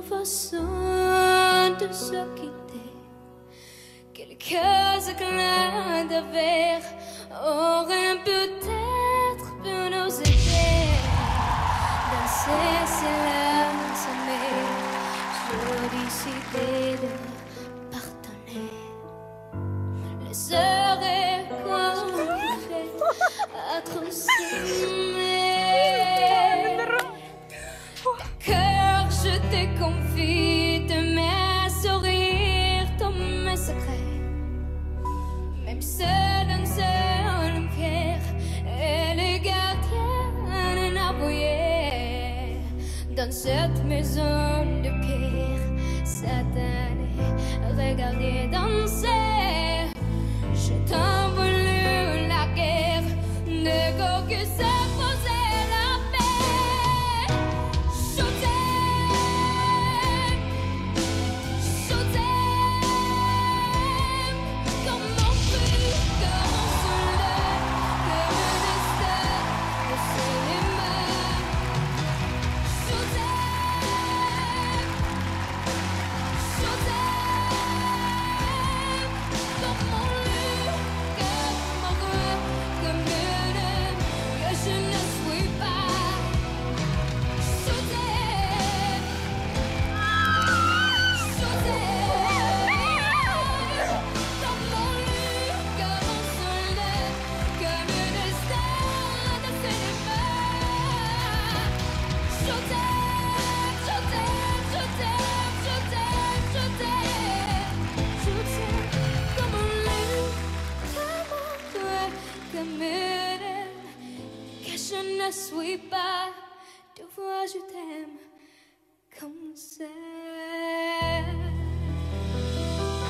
nos façons de se quitter. Quelques éclats de verre auraient peut-être pu nous aider dans ces silences, mais j'ai décidé de pardonner. Les heures et comptées à trop cœur, je te confie de mes sourires, tous mes secrets. Même seul un seul pierre et les gardiens n'avouaient dans cette maison de pierre satanée. Regardez danser, je t'en voulu la guerre, ne go que ça. Que je ne suis pas, tu vois, je t'aime.